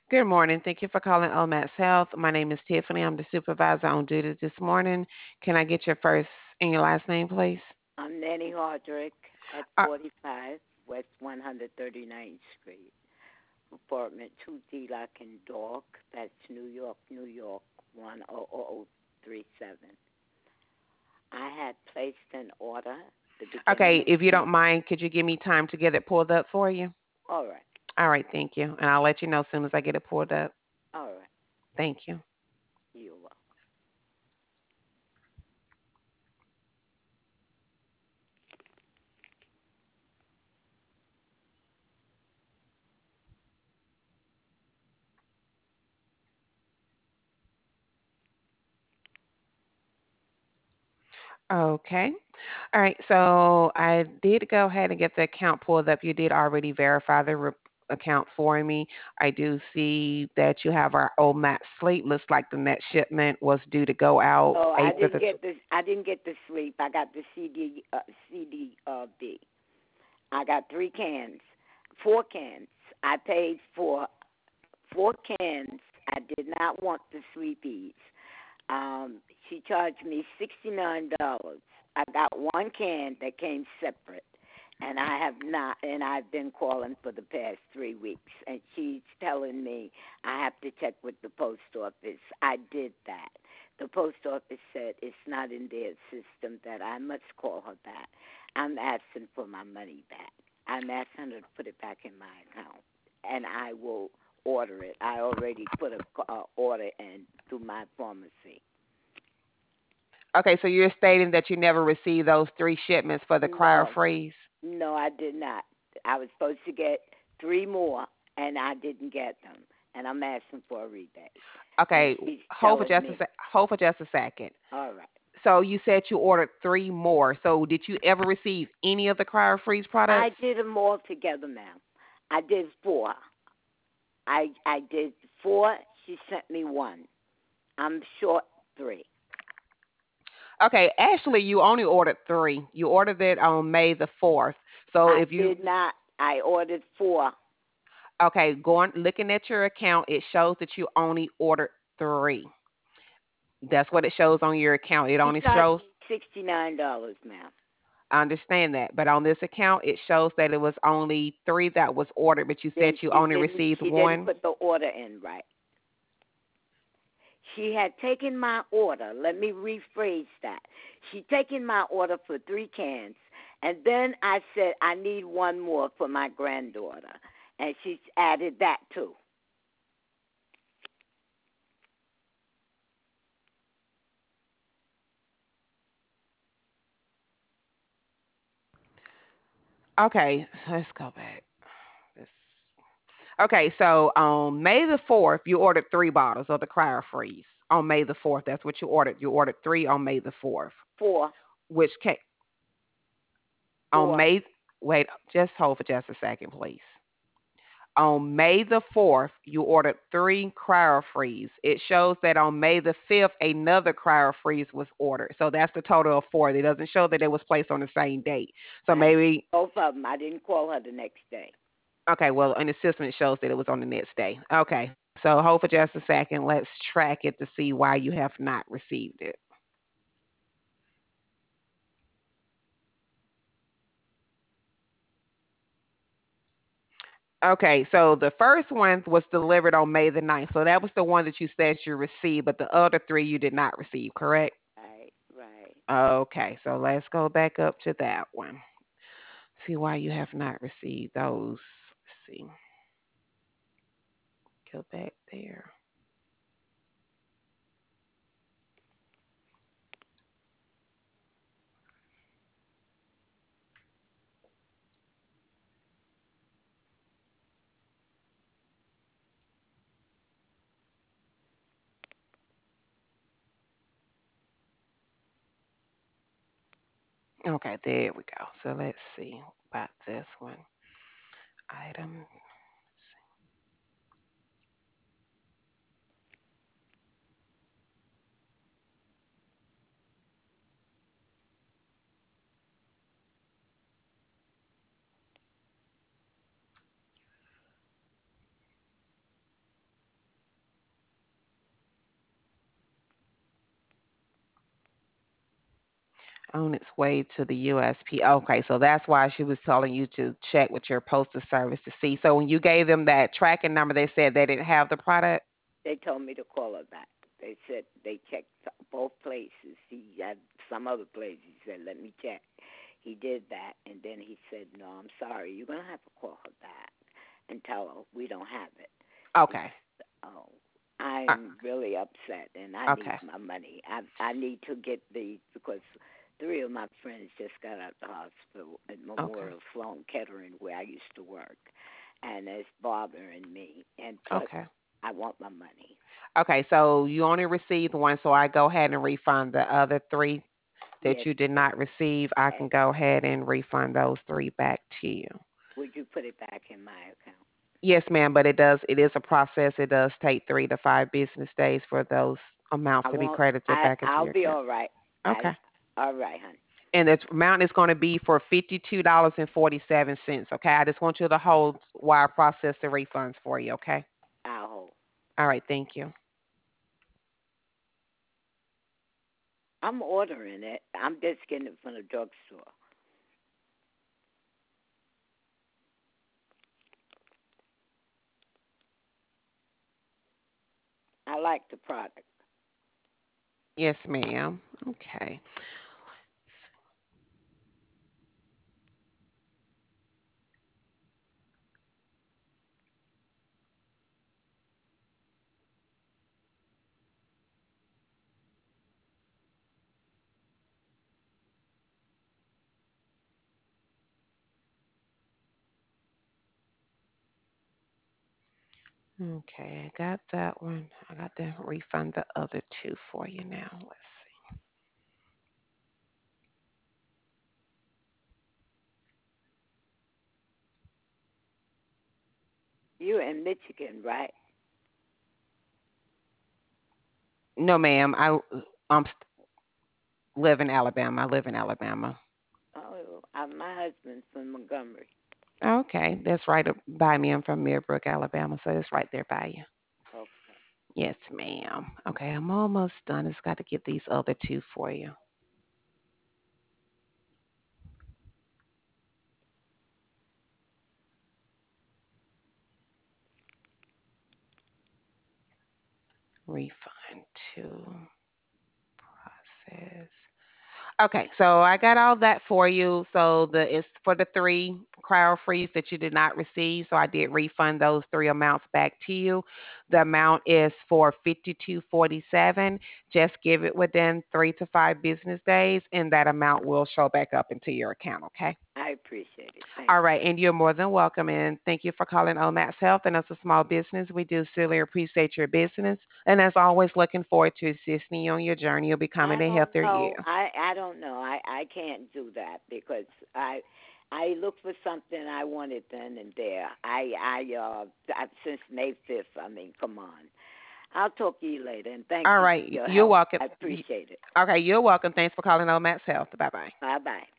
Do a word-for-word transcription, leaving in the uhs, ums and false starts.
Good morning. Thank you for calling Omax Health. My name is Tiffany. I'm the supervisor on duty this morning. Can I get your first and your last name, please? I'm Nanny Hardrick at Uh, forty-five West one hundred thirty-ninth Street, apartment two D Lock and Dock. That's New York, New York one zero zero zero three seven. I had placed an order the beginning okay, of if you the month. don't mind, could you give me time to get it pulled up for you? All right, All right, thank you. And I'll let you know as soon as I get it pulled up. all right. Thank you. You're welcome. Okay. All right. So I did go ahead and get the account pulled up. You did already verify the re- account for me. I do see that you have our old map slate. Looks like the next shipment was due to go out Oh, I April didn't the get the I didn't get the sleep. I got the C D uh, C D uh, B. I got three cans, four cans. I paid for four cans. I did not want the sweepies. Um, she charged me sixty nine dollars. I got one can that came separate, and I have not. And I've been calling for the past three weeks, and she's telling me I have to check with the post office. I did that. The post office said it's not in their system that I must call her back. I'm asking for my money back. I'm asking her to put it back in my account, and I will order it. I already put a uh, order in through my pharmacy. Okay, so you're stating that you never received those three shipments for the cryo No, freeze. no, I did not. I was supposed to get three more, and I didn't get them, and I'm asking for a rebate. And Okay, she's hold for telling just a me, sec. Hold for just a second. all right. So you said you ordered three more. So did you ever receive any of the cryo freeze I products? did them all together, ma'am. I did four. I I did four. She sent me one. I'm short three. Okay, actually, you only ordered three. You ordered it on May the fourth. So I if you, did not. I ordered four. okay, going looking at your account, it shows that you only ordered three. That's what it shows on your account. It She only charged shows, me sixty nine dollars, ma'am. I understand that, but on this account, it shows that it was only three that was ordered, but you said Then you she only didn't. received She didn't one. put the order in right. She had taken my order. Let me rephrase that. She taken my order for three cans, and then I said I need one more for my granddaughter, and she added that too. Okay, let's go back. This- Okay, so on May the fourth, you ordered three bottles of the cryo freeze. On May the fourth, that's what you ordered. You ordered three on May the fourth, Four, which came on four. May. Wait, just hold for just a second, please. On May the fourth, you ordered three cryo freeze. It shows that on May the fifth, another cryo freeze was ordered. So that's the total of four. It doesn't show that it was placed on the same date. So I maybe, both of them. I didn't call her the next day. okay, well, in the system, it shows that it was on the next day. Okay, so hold for just a second. Let's track it to see why you have not received it. Okay, so the first one was delivered on May the ninth. So that was the one that you said you received, but the other three you did not receive, correct? Right, right. Okay, so let's go back up to that one. See why you have not received those. Let's see. Go back there. Okay, there we go. So let's see about this one. Item. On its way to the U S P. Okay, so that's why she was telling you to check with your postal service to see. So when you gave them that tracking number, they said they didn't have the product? They told me to call her back. They said they checked both places. He had some other place. He said, let me check. He did that, and then he said, no, I'm sorry. You're going to have to call her back and tell her we don't have it. And, Okay. oh, Uh, I'm really upset, and I need okay. my money. I I need to get these because three of my friends just got out of the hospital at Okay. Memorial Sloan Kettering, where I used to work, and it's bothering me. And plus, Okay. I want my money. Okay, so you only received one, so I go ahead and refund the other three that Yes, you did please. not receive. I And can go ahead and refund those three back to you. would you put it back in my account? Yes, ma'am, but it does, it is a process. It does take three to five business days for those amounts I to be won't. credited I back into I'll your be account. all right. I Okay. all right, honey. And the amount is going to be for fifty-two dollars and forty-seven cents. Okay. I just want you to hold while I process the refunds for you. Okay. I'll hold. All right. Thank you. I'm ordering it. I'm just getting it from the drugstore. I like the product. Yes, ma'am. Okay. Okay. I got that one. I got to refund the other two for you now. Let's see. You're in Michigan, right? No, ma'am. I um st- live in Alabama. I live in Alabama. Oh, I, my husband's from Montgomery. Okay. That's right up by me. I'm from Millbrook, Alabama. So it's right there by you. Okay. Yes, ma'am. Okay. I'm almost done. Just got to get these other two for you. Refund to process. Okay, so I got all that for you. So the it's for the three cryo freeze that you did not receive. So I did refund those three amounts back to you. The amount is for fifty-two forty-seven. Just give it within three to five business days, and that amount will show back up into your account. Okay. I appreciate it. Thank All you. right, and you're more than welcome. And thank you for calling Omax Health. And as a small business, we do sincerely appreciate your business. And as always, looking forward to assisting you on your journey of becoming I a don't healthier you. know. I I don't know. I I can't do that because I I looked for something I wanted then and there. I I uh I, since May fifth. I mean, come on. I'll talk to you later and thank All you for right, your you're help. welcome. I Y- appreciate it. Okay, you're welcome. Thanks for calling Omax Health. Bye bye. Bye bye.